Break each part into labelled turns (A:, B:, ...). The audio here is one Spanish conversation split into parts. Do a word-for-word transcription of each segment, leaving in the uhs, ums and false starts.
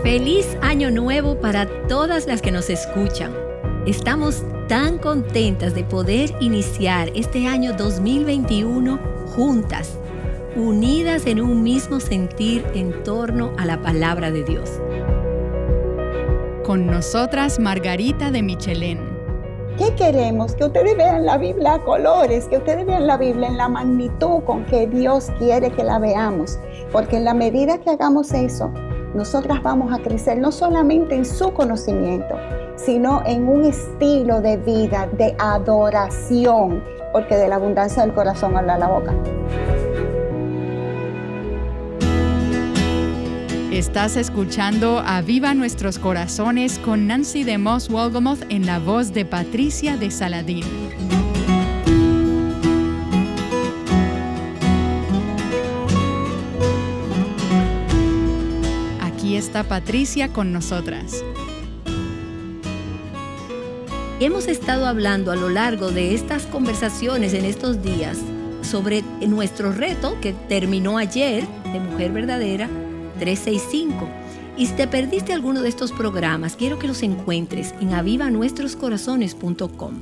A: Feliz Año Nuevo para todas las que nos escuchan. Estamos tan contentas de poder iniciar este año dos mil veintiuno juntas, unidas en un mismo sentir en torno a la palabra de Dios.
B: Con nosotras, Margarita de Michelén.
C: ¿Qué queremos? Que ustedes vean la Biblia a colores, que ustedes vean la Biblia en la magnitud con que Dios quiere que la veamos. Porque en la medida que hagamos eso, nosotras vamos a crecer no solamente en su conocimiento, sino en un estilo de vida, de adoración, porque de la abundancia del corazón habla la boca.
B: Estás escuchando Aviva Nuestros Corazones con Nancy de Moss Wolgamoth en la voz de Patricia de Saladín. Aquí está Patricia con nosotras.
A: Hemos estado hablando a lo largo de estas conversaciones en estos días sobre nuestro reto que terminó ayer de Mujer Verdadera trescientos sesenta y cinco. Y si te perdiste alguno de estos programas, quiero que los encuentres en aviva nuestros corazones punto com.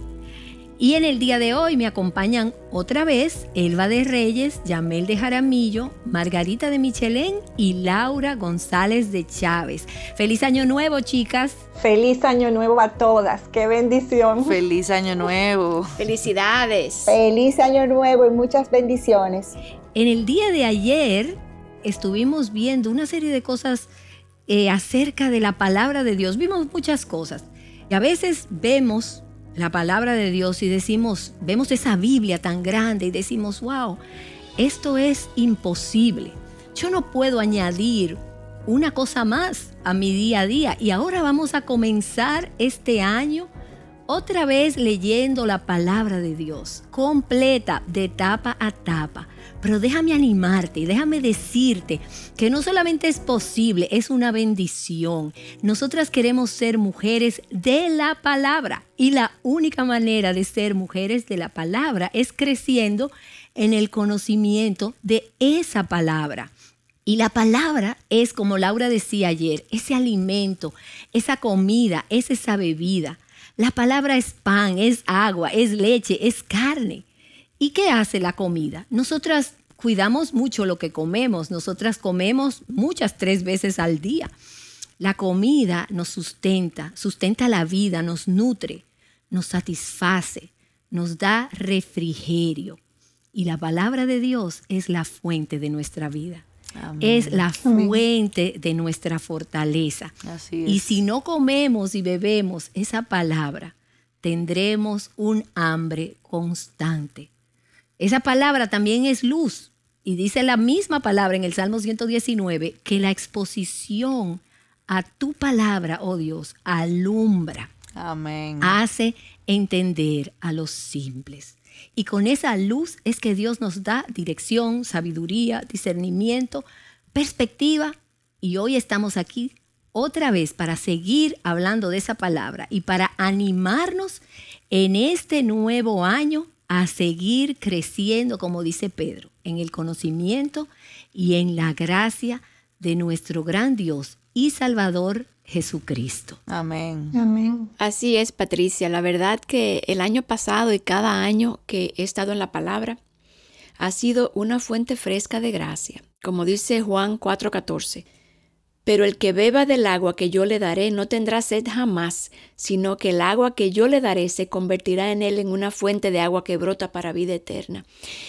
A: Y en el día de hoy me acompañan otra vez Elba de Reyes, Yamel de Jaramillo, Margarita de Michelén y Laura González de Chávez. ¡Feliz Año Nuevo, chicas!
C: Feliz Año Nuevo a todas. ¡Qué bendición!
D: ¡Feliz Año Nuevo!
E: ¡Felicidades!
C: ¡Feliz Año Nuevo y muchas bendiciones!
A: En el día de ayer estuvimos viendo una serie de cosas eh, acerca de la palabra de Dios. Vimos muchas cosas y a veces vemos la palabra de Dios y decimos, vemos esa Biblia tan grande y decimos, wow, esto es imposible. Yo no puedo añadir una cosa más a mi día a día. Y ahora vamos a comenzar este año otra vez leyendo la palabra de Dios, completa, de tapa a tapa. Pero déjame animarte y déjame decirte que no solamente es posible, es una bendición. Nosotras queremos ser mujeres de la palabra y la única manera de ser mujeres de la palabra es creciendo en el conocimiento de esa palabra. Y la palabra es, como Laura decía ayer, ese alimento, esa comida, es esa bebida. La palabra es pan, es agua, es leche, es carne. ¿Y qué hace la comida? Nosotras cuidamos mucho lo que comemos. Nosotras comemos muchas, tres veces al día. La comida nos sustenta, sustenta la vida, nos nutre, nos satisface, nos da refrigerio. Y la palabra de Dios es la fuente de nuestra vida. Amén. Es la fuente de nuestra fortaleza.
D: Así es.
A: Y si no comemos y bebemos esa palabra, tendremos un hambre constante. Esa palabra también es luz. Y dice la misma palabra en el Salmo ciento diecinueve que la exposición a tu palabra, oh Dios, alumbra.
D: Amén.
A: Hace entender a los simples. Y con esa luz es que Dios nos da dirección, sabiduría, discernimiento, perspectiva. Y hoy estamos aquí otra vez para seguir hablando de esa palabra y para animarnos en este nuevo año a seguir creciendo, como dice Pedro, en el conocimiento y en la gracia de nuestro gran Dios y Salvador Jesucristo.
D: Amén.
C: Amén.
E: Así es, Patricia. La verdad que el año pasado y cada año que he estado en la palabra ha sido una fuente fresca de gracia. Como dice Juan cuatro catorce. Pero el que beba del agua que yo le daré no tendrá sed jamás, sino que el agua que yo le daré se convertirá en él en una fuente de agua que brota para vida eterna.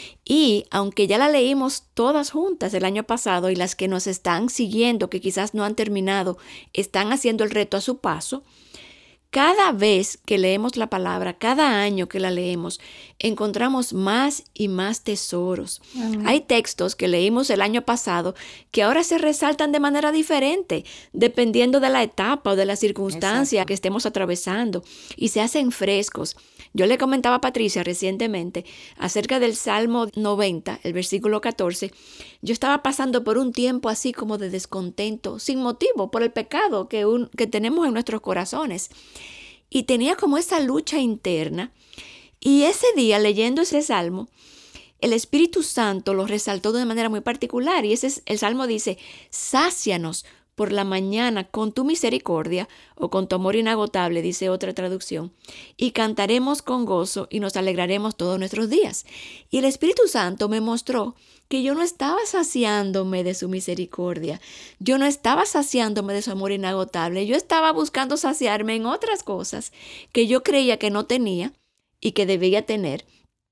E: Y aunque ya la leímos todas juntas el año pasado y las que nos están siguiendo, que quizás no han terminado, están haciendo el reto a su paso, cada vez que leemos la palabra, cada año que la leemos, encontramos más y más tesoros. Amén. Hay textos que leímos el año pasado que ahora se resaltan de manera diferente, dependiendo de la etapa o de la circunstancia Exacto. que estemos atravesando, y se hacen frescos. Yo le comentaba a Patricia recientemente acerca del Salmo noventa, el versículo catorce. Yo estaba pasando por un tiempo así como de descontento, sin motivo, por el pecado que, un, que tenemos en nuestros corazones. Y tenía como esa lucha interna. Y ese día, leyendo ese salmo, el Espíritu Santo lo resaltó de una manera muy particular. Y ese es, el salmo dice, sácianos por la mañana con tu misericordia o con tu amor inagotable, dice otra traducción, y cantaremos con gozo y nos alegraremos todos nuestros días. Y el Espíritu Santo me mostró que yo no estaba saciándome de su misericordia, yo no estaba saciándome de su amor inagotable, yo estaba buscando saciarme en otras cosas que yo creía que no tenía y que debía tener.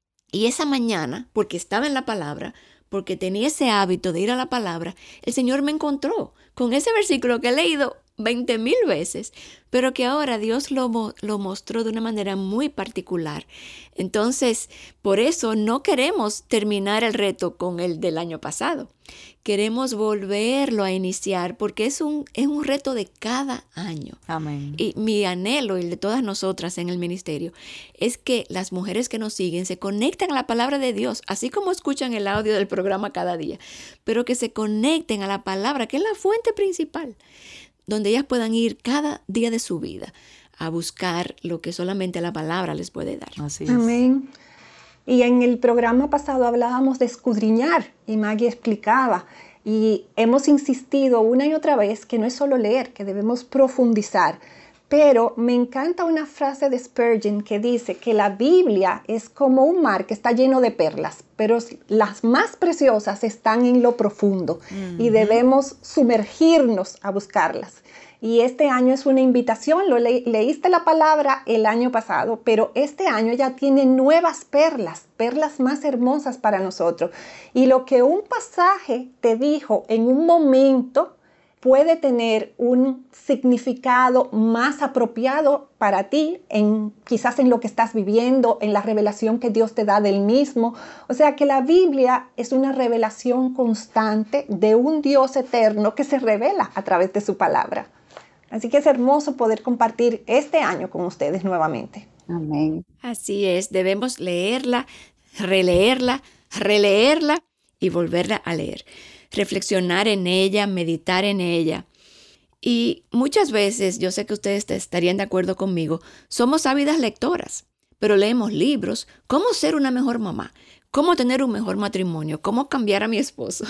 E: Y esa mañana, porque estaba en la palabra, porque tenía ese hábito de ir a la palabra, el Señor me encontró con ese versículo que he leído veinte mil veces, pero que ahora Dios lo, lo mostró de una manera muy particular. Entonces, por eso no queremos terminar el reto con el del año pasado. Queremos volverlo a iniciar porque es un, es un reto de cada año.
D: Amén.
E: Y mi anhelo y el de todas nosotras en el ministerio es que las mujeres que nos siguen se conecten a la palabra de Dios, así como escuchan el audio del programa cada día, pero que se conecten a la palabra, que es la fuente principal, donde ellas puedan ir cada día de su vida a buscar lo que solamente la palabra les puede dar.
D: Así es.
F: Amén. Y en el programa pasado hablábamos de escudriñar y Maggie explicaba y hemos insistido una y otra vez que no es solo leer, que debemos profundizar. Pero me encanta una frase de Spurgeon que dice que la Biblia es como un mar que está lleno de perlas, pero las más preciosas están en lo profundo uh-huh. y debemos sumergirnos a buscarlas. Y este año es una invitación, lo le- leíste la palabra el año pasado, pero este año ya tiene nuevas perlas, perlas más hermosas para nosotros. Y lo que un pasaje te dijo en un momento puede tener un significado más apropiado para ti, en, quizás en lo que estás viviendo, en la revelación que Dios te da del mismo. O sea que la Biblia es una revelación constante de un Dios eterno que se revela a través de su palabra. Así que es hermoso poder compartir este año con ustedes nuevamente.
C: Amén.
E: Así es, debemos leerla, releerla, releerla y volverla a leer. Reflexionar en ella, meditar en ella. Y muchas veces, yo sé que ustedes estarían de acuerdo conmigo, somos ávidas lectoras, pero leemos libros, cómo ser una mejor mamá, cómo tener un mejor matrimonio, cómo cambiar a mi esposo,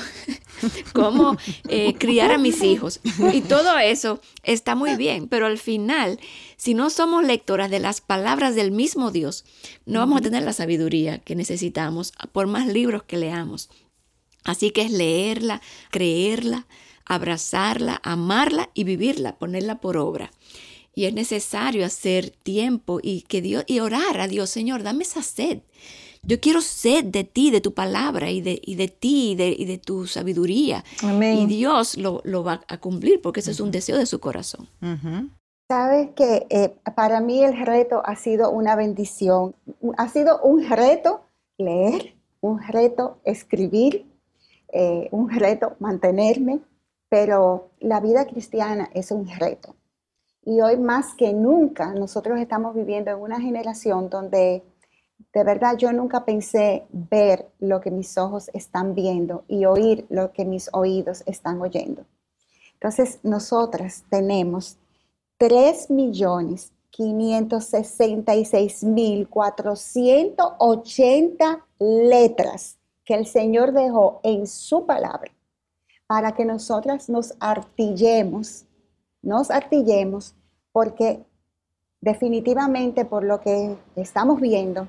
E: cómo eh, criar a mis hijos. Y todo eso está muy bien, pero al final, si no somos lectoras de las palabras del mismo Dios, no vamos a tener la sabiduría que necesitamos por más libros que leamos. Así que es leerla, creerla, abrazarla, amarla y vivirla, ponerla por obra. Y es necesario hacer tiempo y, que Dios, y orar a Dios, Señor, dame esa sed. Yo quiero sed de ti, de tu palabra y de, y de ti y de, y de tu sabiduría.
F: Amén.
E: Y Dios lo, lo va a cumplir porque ese uh-huh. es un deseo de su corazón.
D: Uh-huh.
C: Sabes que eh, para mí el reto ha sido una bendición. Ha sido un reto leer, un reto escribir, eh, un reto mantenerme, pero la vida cristiana es un reto. Y hoy más que nunca nosotros estamos viviendo en una generación donde de verdad yo nunca pensé ver lo que mis ojos están viendo y oír lo que mis oídos están oyendo. Entonces nosotras tenemos tres millones quinientos sesenta y seis mil cuatrocientas ochenta letras que el Señor dejó en su palabra para que nosotras nos artillemos, nos artillemos, porque definitivamente por lo que estamos viendo,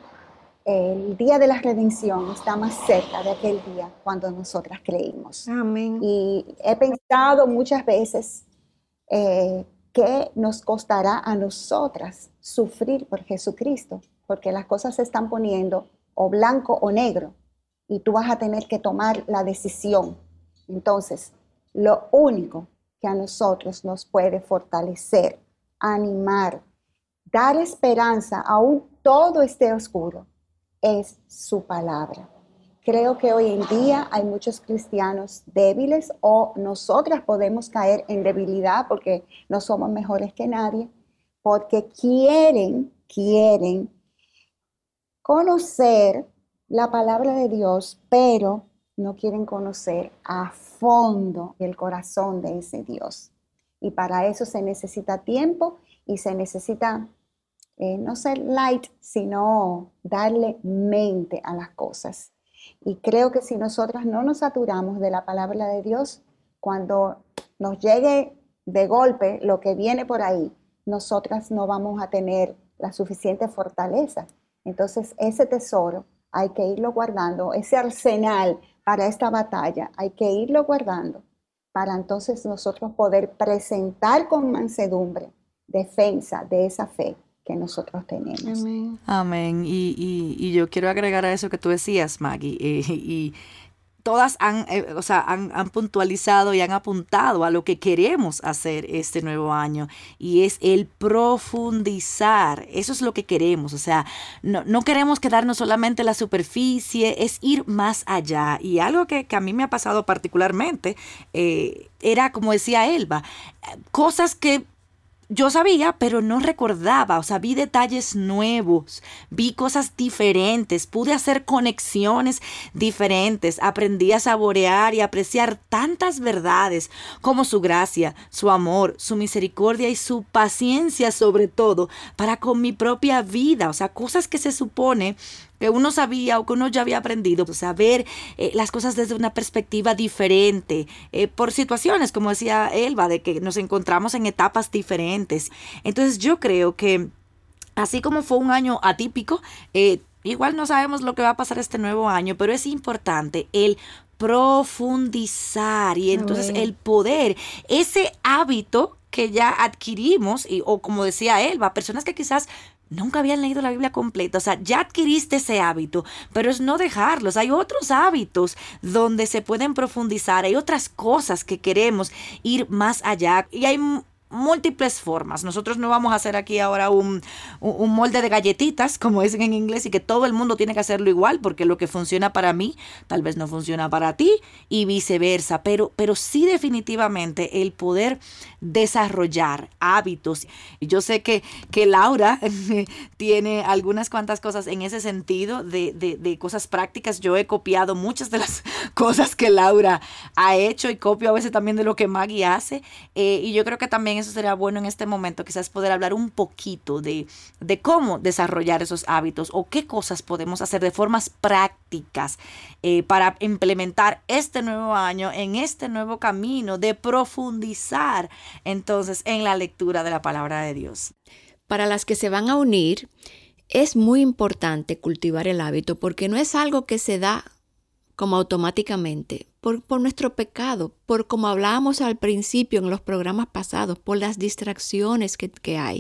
C: el día de la redención está más cerca de aquel día cuando nosotras creímos.
F: Amén.
C: Y he pensado muchas veces eh, que nos costará a nosotras sufrir por Jesucristo, porque las cosas se están poniendo o blanco o negro, y tú vas a tener que tomar la decisión. Entonces, lo único que a nosotros nos puede fortalecer, animar, dar esperanza, aún todo esté oscuro, es su palabra. Creo que hoy en día hay muchos cristianos débiles, o nosotras podemos caer en debilidad porque no somos mejores que nadie, porque quieren, quieren conocer la palabra de Dios, pero no quieren conocer a fondo el corazón de ese Dios. Y para eso se necesita tiempo y se necesita eh, no ser light, sino darle mente a las cosas. Y creo que si nosotras no nos saturamos de la palabra de Dios, cuando nos llegue de golpe lo que viene por ahí, nosotras no vamos a tener la suficiente fortaleza. Entonces, ese tesoro hay que irlo guardando, ese arsenal para esta batalla, hay que irlo guardando para entonces nosotros poder presentar con mansedumbre defensa de esa fe que nosotros tenemos.
D: Amén.
G: Amén. Y, y, y yo quiero agregar a eso que tú decías, Maggie, eh, y todas han, eh, o sea, han, han puntualizado y han apuntado a lo que queremos hacer este nuevo año, y es el profundizar. Eso es lo que queremos. O sea, no, no queremos quedarnos solamente en la superficie, es ir más allá. Y algo que, que a mí me ha pasado particularmente eh, era, como decía Elba, cosas que yo sabía, pero no recordaba. O sea, vi detalles nuevos, vi cosas diferentes, pude hacer conexiones diferentes, aprendí a saborear y apreciar tantas verdades como su gracia, su amor, su misericordia y su paciencia, sobre todo, para con mi propia vida. O sea, cosas que se supone que uno sabía o que uno ya había aprendido, o sea, ver eh, las cosas desde una perspectiva diferente, eh, por situaciones, como decía Elba, de que nos encontramos en etapas diferentes. Entonces yo creo que así como fue un año atípico, eh, igual no sabemos lo que va a pasar este nuevo año, pero es importante el profundizar y entonces el poder, ese hábito que ya adquirimos, y, o como decía Elba, personas que quizás nunca habían leído la Biblia completa. O sea, ya adquiriste ese hábito, pero es no dejarlos. Hay otros hábitos donde se pueden profundizar. Hay otras cosas que queremos ir más allá. Y hay múltiples formas. Nosotros no vamos a hacer aquí ahora un, un molde de galletitas, como dicen en inglés, y que todo el mundo tiene que hacerlo igual, porque lo que funciona para mí tal vez no funciona para ti y viceversa, pero, pero sí definitivamente el poder desarrollar hábitos. Y yo sé que, que Laura tiene algunas cuantas cosas en ese sentido de, de, de cosas prácticas. Yo he copiado muchas de las cosas que Laura ha hecho y copio a veces también de lo que Maggie hace, eh, y yo creo que también eso sería bueno en este momento, quizás poder hablar un poquito de, de cómo desarrollar esos hábitos o qué cosas podemos hacer de formas prácticas eh, para implementar este nuevo año, en este nuevo camino de profundizar entonces en la lectura de la palabra de Dios.
E: Para las que se van a unir, es muy importante cultivar el hábito porque no es algo que se da como automáticamente, por, por nuestro pecado, por como hablábamos al principio en los programas pasados, por las distracciones que, que hay,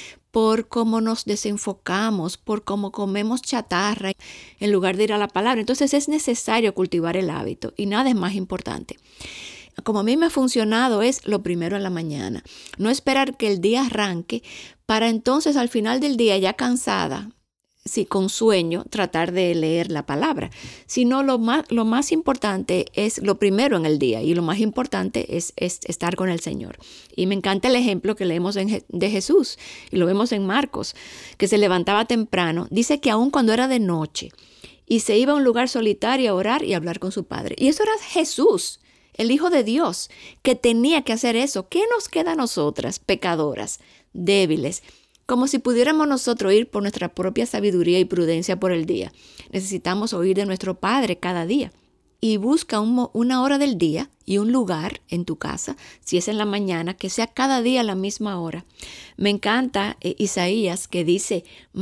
E: por cómo nos desenfocamos, por cómo comemos chatarra en lugar de ir a la palabra. Entonces es necesario cultivar el hábito y nada es más importante. Como a mí me ha funcionado es lo primero en la mañana, no esperar que el día arranque para entonces al final del día ya cansada, sí, con sueño, tratar de leer la palabra, sino lo más, lo más importante es lo primero en el día y lo más importante es, es estar con el Señor. Y me encanta el ejemplo que leemos en, de Jesús y lo vemos en Marcos, que se levantaba temprano, dice que aun cuando era de noche y se iba a un lugar solitario a orar y a hablar con su Padre. Y eso era Jesús, el Hijo de Dios, que tenía que hacer eso. ¿Qué nos queda a nosotras, pecadoras, débiles? Como si pudiéramos nosotros ir por nuestra propia sabiduría y prudencia por el día. Necesitamos oír de nuestro Padre cada día. Y busca un, una hora del día y un lugar en tu casa, si es en la mañana, que sea cada día a la misma hora. Me encanta eh, Isaías que dice,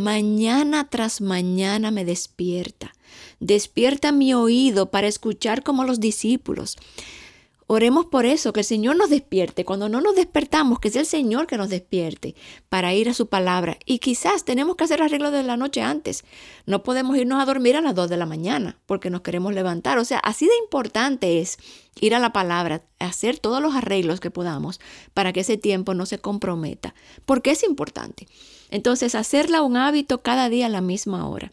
E: mañana tras mañana me despierta. Despierta mi oído para escuchar como los discípulos. Oremos por eso, que el Señor nos despierte. Cuando no nos despertamos, que sea el Señor que nos despierte para ir a su palabra. Y quizás tenemos que hacer arreglos de la noche antes. No podemos irnos a dormir a las dos de la mañana porque nos queremos levantar. O sea, así de importante es ir a la palabra, hacer todos los arreglos que podamos para que ese tiempo no se comprometa. Porque es importante. Entonces, hacerla un hábito cada día a la misma hora.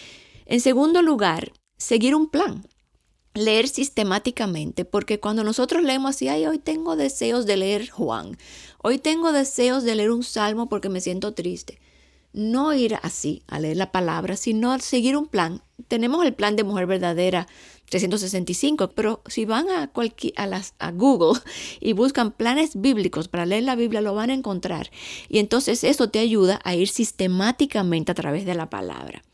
E: En segundo lugar, seguir un plan. Leer sistemáticamente, porque cuando nosotros leemos así, ay, hoy tengo deseos de leer Juan, hoy tengo deseos de leer un salmo porque me siento triste. No ir así a leer la palabra, sino seguir un plan. Tenemos el plan de Mujer Verdadera trescientos sesenta y cinco, pero si van a, cualquier, a, las, a Google y buscan planes bíblicos para leer la Biblia, lo van a encontrar. Y entonces eso te ayuda a ir sistemáticamente a través de la palabra.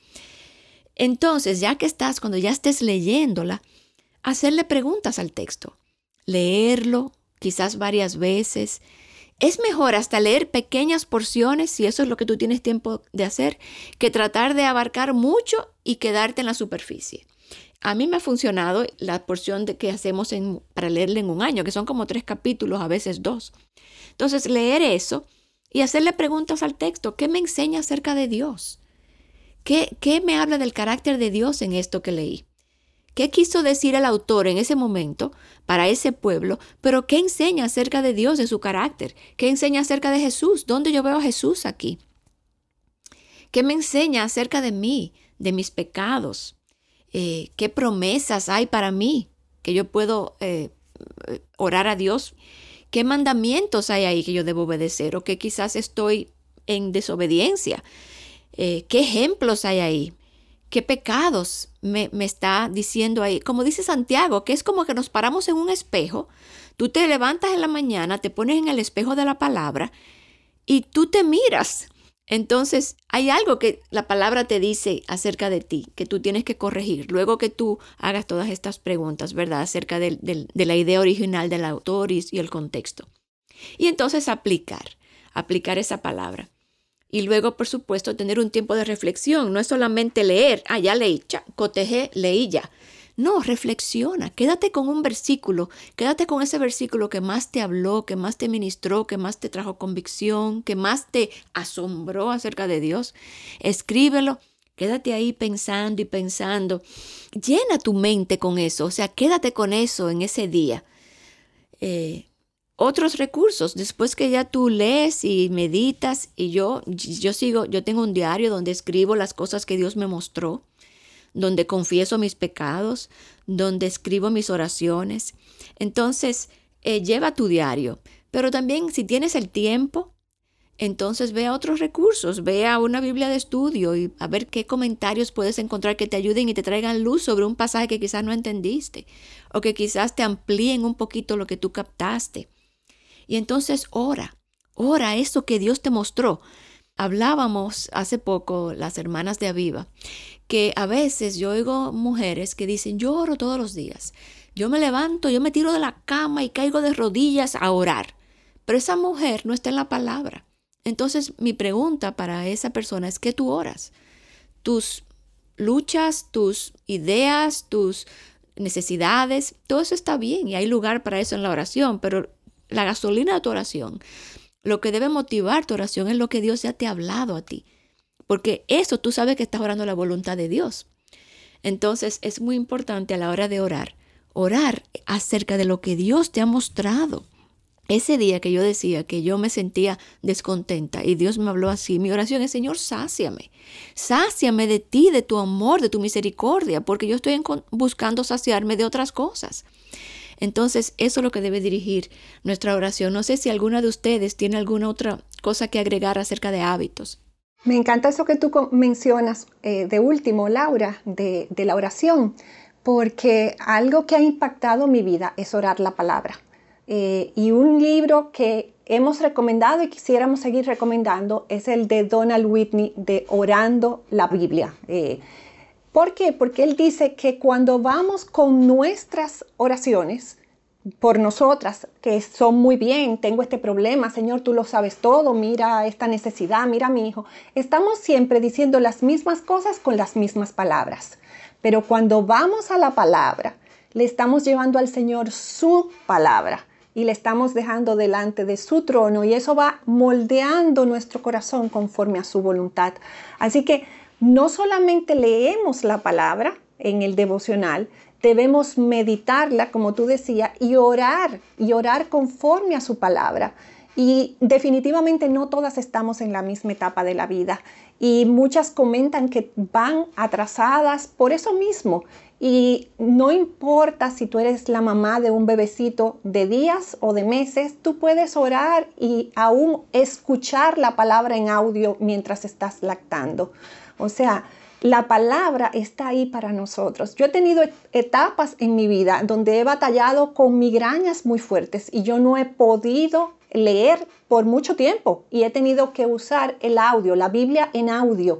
E: Entonces, ya que estás, cuando ya estés leyéndola, hacerle preguntas al texto, leerlo, quizás varias veces. Es mejor hasta leer pequeñas porciones, si eso es lo que tú tienes tiempo de hacer, que tratar de abarcar mucho y quedarte en la superficie. A mí me ha funcionado la porción de que hacemos en, para leerle en un año, que son como tres capítulos, a veces dos. Entonces, leer eso y hacerle preguntas al texto. ¿Qué me enseña acerca de Dios? ¿Qué, qué me habla del carácter de Dios en esto que leí? ¿Qué quiso decir el autor en ese momento para ese pueblo? Pero ¿qué enseña acerca de Dios, de su carácter? ¿Qué enseña acerca de Jesús? ¿Dónde yo veo a Jesús aquí? ¿Qué me enseña acerca de mí, de mis pecados? Eh, ¿Qué promesas hay para mí que yo puedo eh, orar a Dios? ¿Qué mandamientos hay ahí que yo debo obedecer o que quizás estoy en desobediencia? Eh, ¿Qué ejemplos hay ahí? ¿Qué pecados me, me está diciendo ahí? Como dice Santiago, que es como que nos paramos en un espejo. Tú te levantas en la mañana, te pones en el espejo de la palabra y tú te miras. Entonces, hay algo que la palabra te dice acerca de ti, que tú tienes que corregir. Luego que tú hagas todas estas preguntas, ¿verdad? Acerca de, de, de la idea original del autor y, y el contexto. Y entonces aplicar, aplicar esa palabra. Y luego, por supuesto, tener un tiempo de reflexión. No es solamente leer, ah, ya leí, cha, cotejé, leí ya. No, reflexiona, quédate con un versículo, quédate con ese versículo que más te habló, que más te ministró, que más te trajo convicción, que más te asombró acerca de Dios. Escríbelo, quédate ahí pensando y pensando. Llena tu mente con eso, o sea, quédate con eso en ese día. Eh, Otros recursos, después que ya tú lees y meditas, y yo, yo sigo, yo tengo un diario donde escribo las cosas que Dios me mostró, donde confieso mis pecados, donde escribo mis oraciones. Entonces, eh, lleva tu diario. Pero también, si tienes el tiempo, entonces ve a otros recursos, ve a una Biblia de estudio y a ver qué comentarios puedes encontrar que te ayuden y te traigan luz sobre un pasaje que quizás no entendiste, o que quizás te amplíen un poquito lo que tú captaste. Y entonces ora, ora eso que Dios te mostró. Hablábamos hace poco, las hermanas de Aviva, que a veces yo oigo mujeres que dicen, yo oro todos los días. Yo me levanto, yo me tiro de la cama y caigo de rodillas a orar. Pero esa mujer no está en la palabra. Entonces mi pregunta para esa persona es, ¿qué tú oras? Tus luchas, tus ideas, tus necesidades, todo eso está bien y hay lugar para eso en la oración, pero la gasolina de tu oración, lo que debe motivar tu oración es lo que Dios ya te ha hablado a ti. Porque eso tú sabes que estás orando la voluntad de Dios. Entonces es muy importante a la hora de orar, orar acerca de lo que Dios te ha mostrado. Ese día que yo decía que yo me sentía descontenta y Dios me habló así, mi oración es, Señor, sáciame. Sáciame de ti, de tu amor, de tu misericordia, porque yo estoy buscando saciarme de otras cosas. Entonces, eso es lo que debe dirigir nuestra oración. No sé si alguna de ustedes tiene alguna otra cosa que agregar acerca de hábitos.
F: Me encanta eso que tú mencionas eh, de último, Laura, de, de la oración, porque algo que ha impactado mi vida es orar la palabra. Eh, y un libro que hemos recomendado y quisiéramos seguir recomendando es el de Donald Whitney, de Orando la Biblia. Eh, ¿Por qué? Porque él dice que cuando vamos con nuestras oraciones por nosotras, que son muy bien, tengo este problema, Señor, tú lo sabes todo, mira esta necesidad, mira a mi hijo, estamos siempre diciendo las mismas cosas con las mismas palabras. Pero cuando vamos a la palabra, le estamos llevando al Señor su palabra y le estamos dejando delante de su trono y eso va moldeando nuestro corazón conforme a su voluntad. Así que no solamente leemos la palabra en el devocional, debemos meditarla, como tú decías, y orar, y orar conforme a su palabra. Y definitivamente no todas estamos en la misma etapa de la vida. Y muchas comentan que van atrasadas por eso mismo. Y no importa si tú eres la mamá de un bebecito de días o de meses, tú puedes orar y aún escuchar la palabra en audio mientras estás lactando. O sea, la palabra está ahí para nosotros. Yo he tenido etapas en mi vida donde he batallado con migrañas muy fuertes y yo no he podido leer por mucho tiempo y he tenido que usar el audio, la Biblia en audio.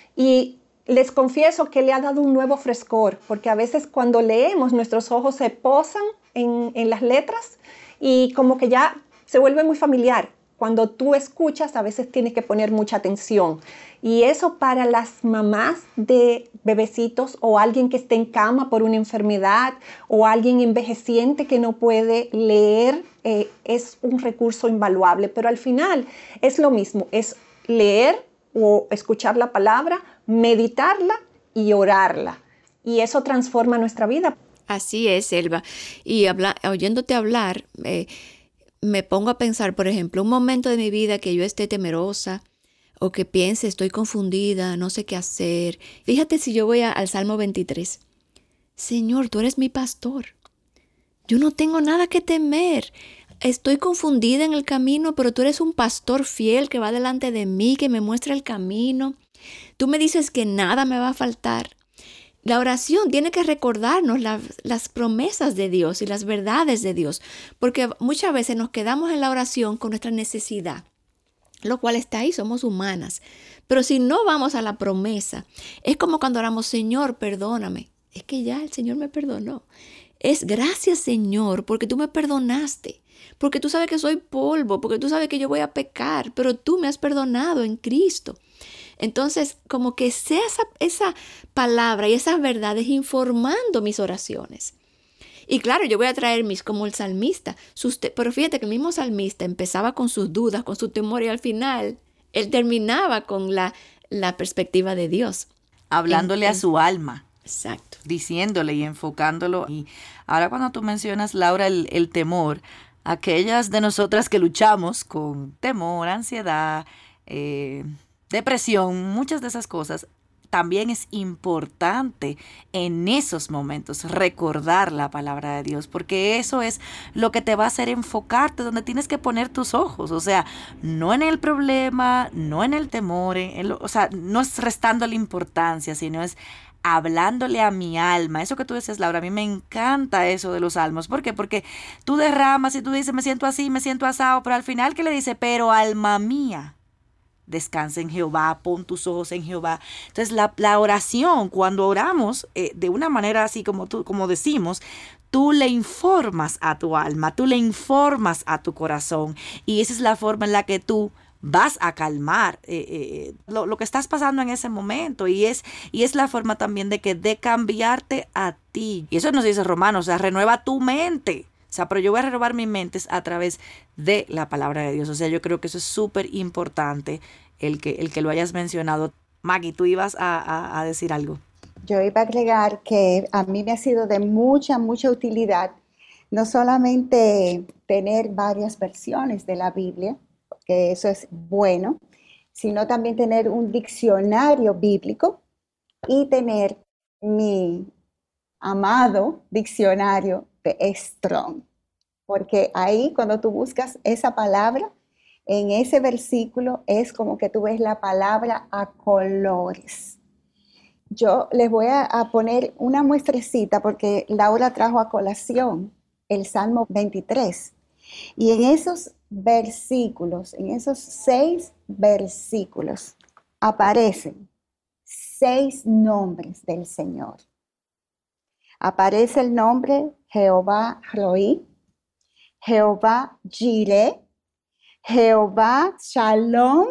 F: Y les confieso que le ha dado un nuevo frescor, porque a veces cuando leemos nuestros ojos se posan en, en las letras y como que ya se vuelve muy familiar. Cuando tú escuchas, a veces tienes que poner mucha atención. Y eso para las mamás de bebecitos o alguien que esté en cama por una enfermedad o alguien envejeciente que no puede leer, eh, es un recurso invaluable. Pero al final es lo mismo, es leer o escuchar la palabra, meditarla y orarla. Y eso transforma nuestra vida.
E: Así es, Elba. Y habla, oyéndote hablar, eh, me pongo a pensar, por ejemplo, un momento de mi vida que yo esté temerosa o que piense estoy confundida, no sé qué hacer. Fíjate si yo voy a, al Salmo veintitrés. Señor, tú eres mi pastor. Yo no tengo nada que temer. Estoy confundida en el camino, pero tú eres un pastor fiel que va delante de mí, que me muestra el camino. Tú me dices que nada me va a faltar. La oración tiene que recordarnos la, las promesas de Dios y las verdades de Dios, porque muchas veces nos quedamos en la oración con nuestra necesidad, lo cual está ahí, somos humanas. Pero si no vamos a la promesa, es como cuando oramos, Señor, perdóname. Es que ya el Señor me perdonó. Es gracias, Señor, porque tú me perdonaste, porque tú sabes que soy polvo, porque tú sabes que yo voy a pecar, pero tú me has perdonado en Cristo. Entonces, como que sea esa, esa palabra y esas verdades informando mis oraciones. Y claro, yo voy a traer mis, como el salmista, sus te- pero fíjate que el mismo salmista empezaba con sus dudas, con su temor, y al final él terminaba con la, la perspectiva de Dios.
G: Hablándole
E: en,
G: a su alma.
E: Exacto.
G: Diciéndole y enfocándolo. Y ahora cuando tú mencionas, Laura, el, el temor, aquellas de nosotras que luchamos con temor, ansiedad, eh, depresión, muchas de esas cosas, también es importante en esos momentos recordar la palabra de Dios, porque eso es lo que te va a hacer enfocarte donde tienes que poner tus ojos, o sea, no en el problema, no en el temor, en lo, o sea, no es restándole importancia, sino es hablándole a mi alma. Eso que tú dices, Laura, a mí me encanta eso de los salmos. ¿Por qué? Porque tú derramas y tú dices, me siento así, me siento asado, pero al final, ¿qué le dice? Pero alma mía, descansa en Jehová, pon tus ojos en Jehová. Entonces la, la oración, cuando oramos eh, de una manera así como, tú, como decimos, tú le informas a tu alma, tú le informas a tu corazón, y esa es la forma en la que tú vas a calmar eh, eh, lo, lo que estás pasando en ese momento, y es, y es la forma también de que de cambiarte a ti. Y eso nos dice Romanos, o sea, renueva tu mente. O sea, pero yo voy a renovar mi mente a través de la palabra de Dios. O sea, yo creo que eso es súper importante, el que, el que lo hayas mencionado. Maggie, tú ibas a, a, a decir algo.
C: Yo iba a agregar que a mí me ha sido de mucha, mucha utilidad no solamente tener varias versiones de la Biblia, porque eso es bueno, sino también tener un diccionario bíblico y tener mi amado diccionario de Strong, porque ahí cuando tú buscas esa palabra, en ese versículo es como que tú ves la palabra a colores. Yo les voy a, a poner una muestrecita porque Laura trajo a colación el Salmo veintitrés, y en esos versículos, en esos seis versículos, aparecen seis nombres del Señor. Aparece el nombre Jehová Roí, Jehová Jireh, Jehová Shalom,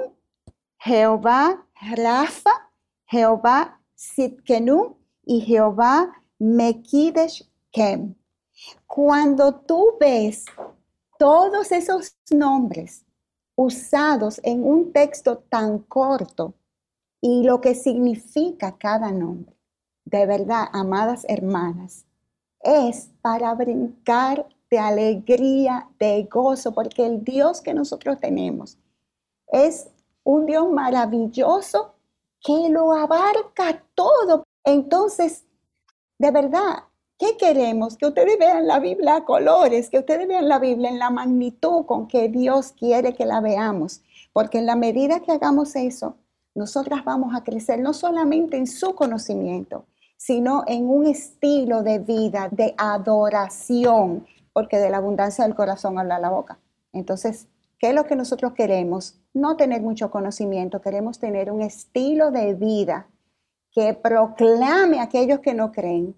C: Jehová Rafa, Jehová Sitkenu y Jehová Mekideshkem. Cuando tú ves todos esos nombres usados en un texto tan corto y lo que significa cada nombre, de verdad, amadas hermanas, es para brincar de alegría, de gozo, porque el Dios que nosotros tenemos es un Dios maravilloso que lo abarca todo. Entonces, de verdad, ¿qué queremos? Que ustedes vean la Biblia a colores, que ustedes vean la Biblia en la magnitud con que Dios quiere que la veamos, porque en la medida que hagamos eso, nosotras vamos a crecer no solamente en su conocimiento, sino en un estilo de vida, de adoración, porque de la abundancia del corazón habla la boca. Entonces, ¿qué es lo que nosotros queremos? No tener mucho conocimiento, queremos tener un estilo de vida que proclame a aquellos que no creen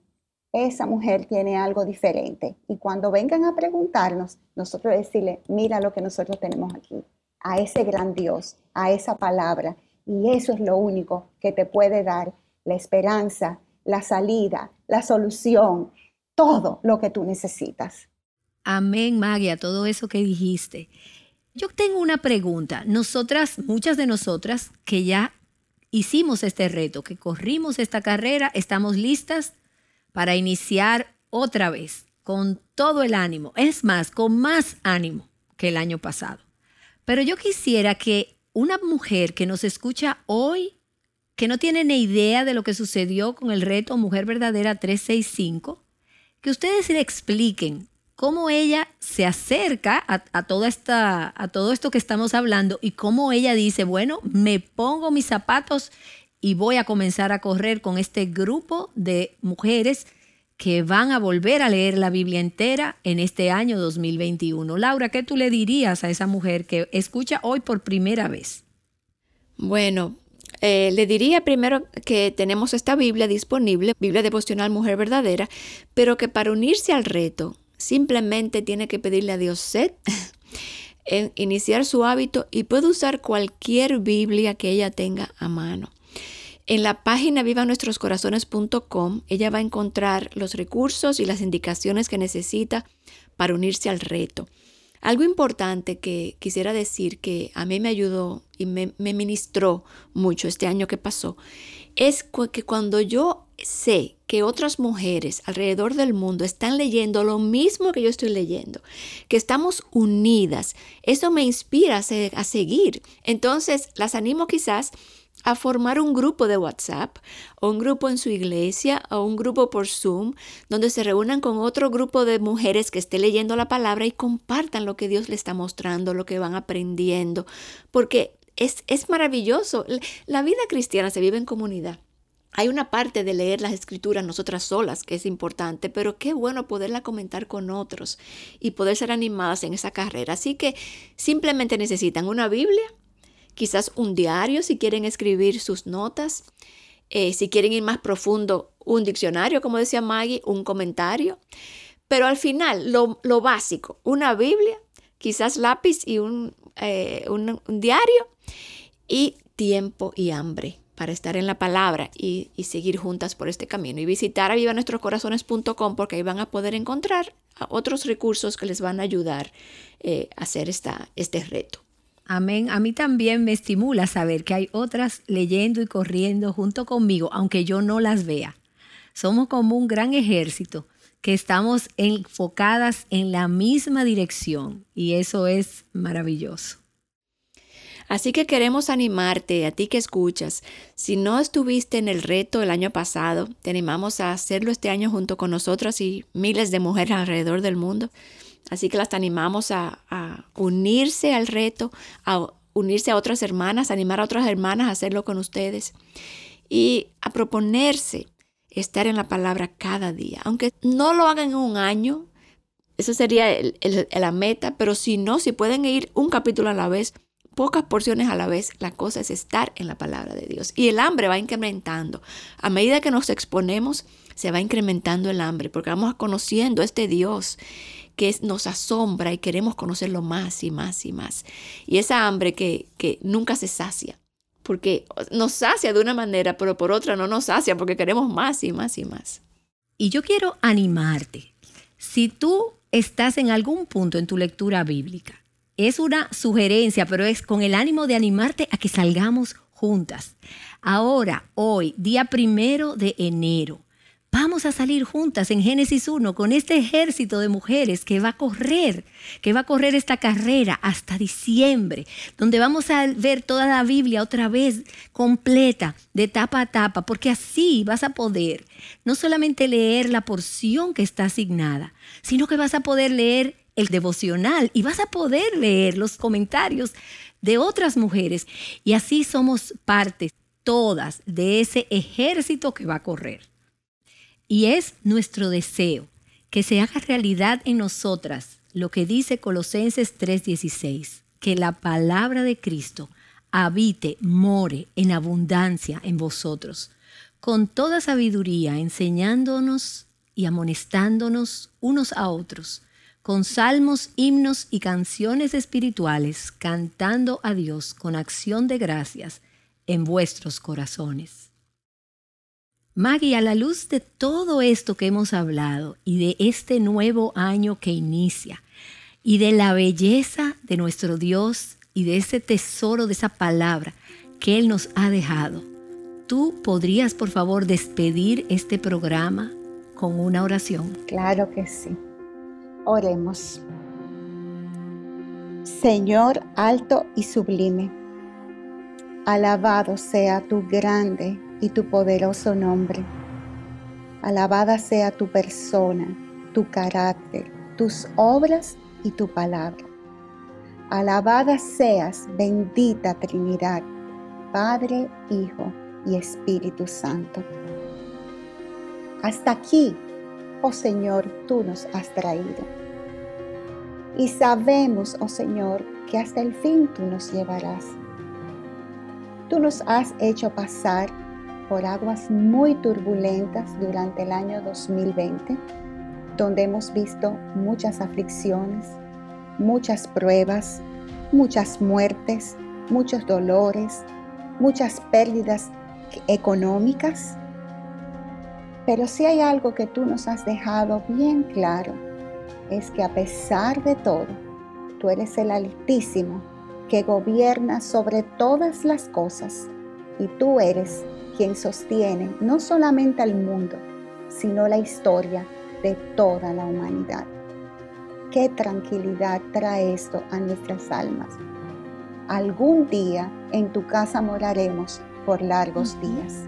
C: esa mujer tiene algo diferente. Y cuando vengan a preguntarnos, nosotros decirle, mira lo que nosotros tenemos aquí, a ese gran Dios, a esa palabra. Y eso es lo único que te puede dar la esperanza, la salida, la solución, todo lo que tú necesitas.
A: Amén, Maggie, a todo eso que dijiste. Yo tengo una pregunta. Nosotras, muchas de nosotras que ya hicimos este reto, que corrimos esta carrera, estamos listas para iniciar otra vez con todo el ánimo. Es más, con más ánimo que el año pasado. Pero yo quisiera que una mujer que nos escucha hoy, que no tiene ni idea de lo que sucedió con el reto Mujer Verdadera trescientos sesenta y cinco, que ustedes le expliquen cómo ella se acerca a, a, toda esta, a todo esto que estamos hablando y cómo ella dice, bueno, me pongo mis zapatos y voy a comenzar a correr con este grupo de mujeres que van a volver a leer la Biblia entera en este año dos mil veintiuno. Laura, ¿qué tú le dirías a esa mujer que escucha hoy por primera vez?
E: Bueno, eh, le diría primero que tenemos esta Biblia disponible, Biblia Devocional Mujer Verdadera, pero que para unirse al reto, simplemente tiene que pedirle a Dios sed, en iniciar su hábito y puede usar cualquier Biblia que ella tenga a mano. En la página viva nuestros corazones punto com, ella va a encontrar los recursos y las indicaciones que necesita para unirse al reto. Algo importante que quisiera decir que a mí me ayudó y me, me ministró mucho este año que pasó, es que cuando yo sé que otras mujeres alrededor del mundo están leyendo lo mismo que yo estoy leyendo, que estamos unidas, eso me inspira a, se- a seguir. Entonces, las animo quizás a formar un grupo de WhatsApp o un grupo en su iglesia o un grupo por Zoom donde se reúnan con otro grupo de mujeres que esté leyendo la palabra y compartan lo que Dios le está mostrando, lo que van aprendiendo, porque es, es maravilloso. La vida cristiana se vive en comunidad. Hay una parte de leer las escrituras nosotras solas que es importante, pero qué bueno poderla comentar con otros y poder ser animadas en esa carrera. Así que simplemente necesitan una Biblia, quizás un diario si quieren escribir sus notas, eh, si quieren ir más profundo, un diccionario, como decía Maggie, un comentario. Pero al final, lo, lo básico, una Biblia, quizás lápiz y un, eh, un, un diario y tiempo y hambre para estar en la palabra y, y seguir juntas por este camino. Y visitar a viva nuestros corazones punto com porque ahí van a poder encontrar otros recursos que les van a ayudar eh, a hacer esta, este reto.
A: Amén. A mí también me estimula saber que hay otras leyendo y corriendo junto conmigo, aunque yo no las vea. Somos como un gran ejército que estamos enfocadas en la misma dirección y eso es maravilloso.
E: Así que queremos animarte, a ti que escuchas. Si no estuviste en el reto el año pasado, te animamos a hacerlo este año junto con nosotras y miles de mujeres alrededor del mundo. Así que las animamos a, a unirse al reto, a unirse a otras hermanas, a animar a otras hermanas a hacerlo con ustedes y a proponerse estar en la palabra cada día. Aunque no lo hagan en un año, eso sería el, el, la meta, pero si no, si pueden ir un capítulo a la vez, pocas porciones a la vez, la cosa es estar en la palabra de Dios. Y el hambre va incrementando. A medida que nos exponemos, se va incrementando el hambre, porque vamos conociendo a este Dios que nos asombra y queremos conocerlo más y más y más. Y esa hambre que, que nunca se sacia, porque nos sacia de una manera, pero por otra no nos sacia, porque queremos más y más y más.
A: Y yo quiero animarte. Si tú estás en algún punto en tu lectura bíblica, es una sugerencia, pero es con el ánimo de animarte a que salgamos juntas. Ahora, hoy, día primero de enero, vamos a salir juntas en Génesis uno con este ejército de mujeres que va a correr, que va a correr esta carrera hasta diciembre, donde vamos a ver toda la Biblia otra vez completa, de tapa a tapa, porque así vas a poder no solamente leer la porción que está asignada, sino que vas a poder leer el devocional y vas a poder leer los comentarios de otras mujeres. Y así somos parte todas de ese ejército que va a correr. Y es nuestro deseo que se haga realidad en nosotras lo que dice Colosenses tres dieciséis, que la palabra de Cristo habite, more en abundancia en vosotros, con toda sabiduría, enseñándonos y amonestándonos unos a otros, con salmos, himnos y canciones espirituales, cantando a Dios con acción de gracias en vuestros corazones. Maggie, a la luz de todo esto que hemos hablado y de este nuevo año que inicia, y de la belleza de nuestro Dios y de ese tesoro, de esa palabra que Él nos ha dejado, ¿tú podrías, por favor, despedir este programa con una oración?
C: Claro que sí. Oremos. Señor alto y sublime, alabado sea tu grande y tu poderoso nombre. Alabada sea tu persona, tu carácter, tus obras y tu palabra. Alabada seas, bendita Trinidad, Padre, Hijo y Espíritu Santo. Hasta aquí, oh Señor, tú nos has traído. Y sabemos, oh Señor, que hasta el fin tú nos llevarás. Tú nos has hecho pasar por aguas muy turbulentas durante el año dos mil veinte, donde hemos visto muchas aflicciones, muchas pruebas, muchas muertes, muchos dolores, muchas pérdidas económicas. Pero si hay algo que tú nos has dejado bien claro, es que a pesar de todo, tú eres el Altísimo que gobierna sobre todas las cosas, y tú eres quien sostiene no solamente al mundo, sino la historia de toda la humanidad. Qué tranquilidad trae esto a nuestras almas. Algún día en tu casa moraremos por largos días.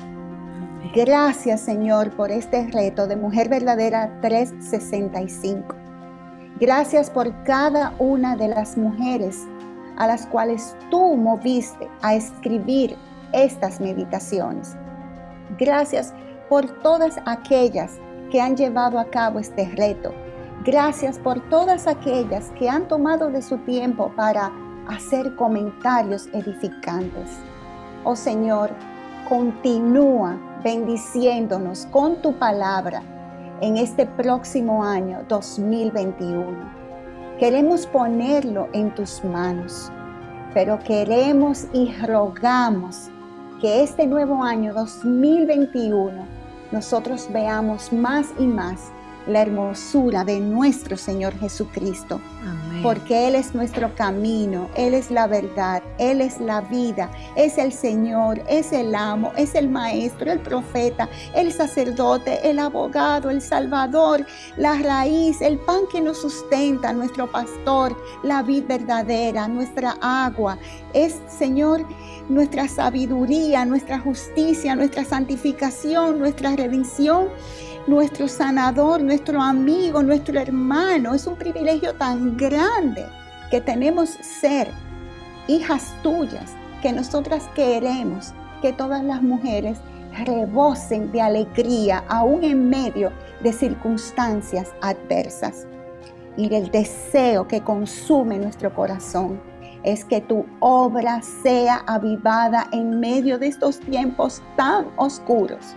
C: Gracias, Señor, por este reto de Mujer Verdadera trescientos sesenta y cinco. Gracias por cada una de las mujeres a las cuales tú moviste a escribir estas meditaciones. Gracias por todas aquellas que han llevado a cabo este reto. Gracias por todas aquellas que han tomado de su tiempo para hacer comentarios edificantes. Oh Señor, continúa bendiciéndonos con tu palabra en este próximo año dos mil veintiuno. Queremos ponerlo en tus manos, pero queremos y rogamos que este nuevo año dos mil veintiuno nosotros veamos más y más la hermosura de nuestro Señor Jesucristo. Amén. Porque Él es nuestro camino, Él es la verdad, Él es la vida, es el Señor, es el amo, es el maestro, el profeta, el sacerdote, el abogado, el salvador, la raíz, el pan que nos sustenta, nuestro pastor, la vid verdadera, nuestra agua. Es, Señor, nuestra sabiduría, nuestra justicia, nuestra santificación, nuestra redención, nuestro sanador, nuestro amigo, nuestro hermano. Es un privilegio tan grande que tenemos ser hijas tuyas, que nosotras queremos que todas las mujeres rebosen de alegría aún en medio de circunstancias adversas. Y el deseo que consume nuestro corazón es que tu obra sea avivada en medio de estos tiempos tan oscuros,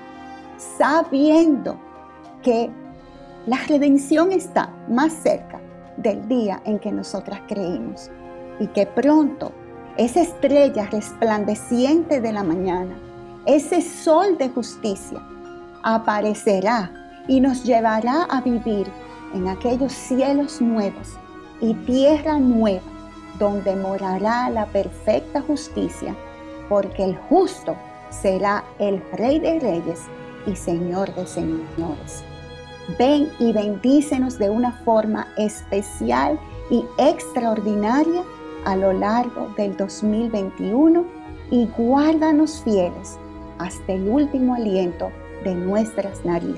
C: sabiendo que la redención está más cerca del día en que nosotras creímos, y que pronto esa estrella resplandeciente de la mañana, ese sol de justicia, aparecerá y nos llevará a vivir en aquellos cielos nuevos y tierra nueva, donde morará la perfecta justicia, porque el justo será el Rey de Reyes y Señor de Señores. Ven y bendícenos de una forma especial y extraordinaria a lo largo del dos mil veintiuno, y guárdanos fieles hasta el último aliento de nuestras narices.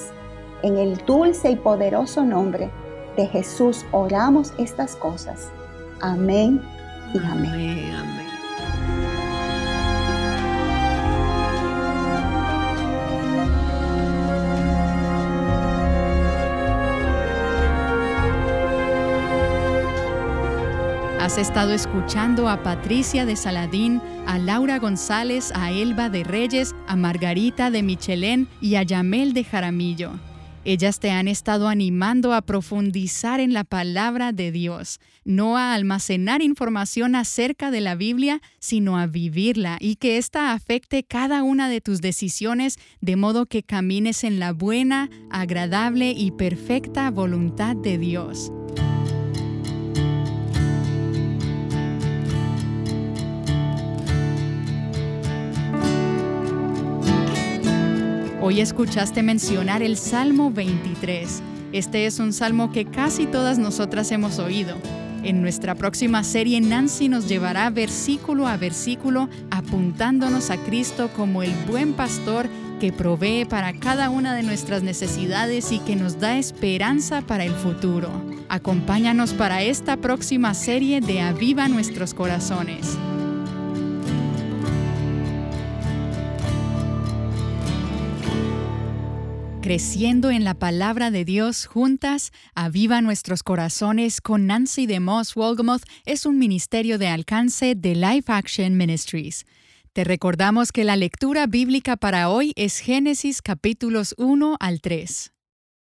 C: En el dulce y poderoso nombre de Jesús oramos estas cosas. Amén y amén.
A: Amén, amén.
B: Has estado escuchando a Patricia de Saladín, a Laura González, a Elba de Reyes, a Margarita de Michelén y a Yamel de Jaramillo. Ellas te han estado animando a profundizar en la palabra de Dios, no a almacenar información acerca de la Biblia, sino a vivirla y que ésta afecte cada una de tus decisiones de modo que camines en la buena, agradable y perfecta voluntad de Dios. Hoy escuchaste mencionar el Salmo veintitrés. Este es un salmo que casi todas nosotras hemos oído. En nuestra próxima serie, Nancy nos llevará versículo a versículo apuntándonos a Cristo como el buen pastor que provee para cada una de nuestras necesidades y que nos da esperanza para el futuro. Acompáñanos para esta próxima serie de Aviva Nuestros Corazones. Creciendo en la palabra de Dios juntas, Aviva Nuestros Corazones con Nancy DeMoss Wolgemuth es un ministerio de alcance de Life Action Ministries. Te recordamos que la lectura bíblica para hoy es Génesis capítulos uno al tres.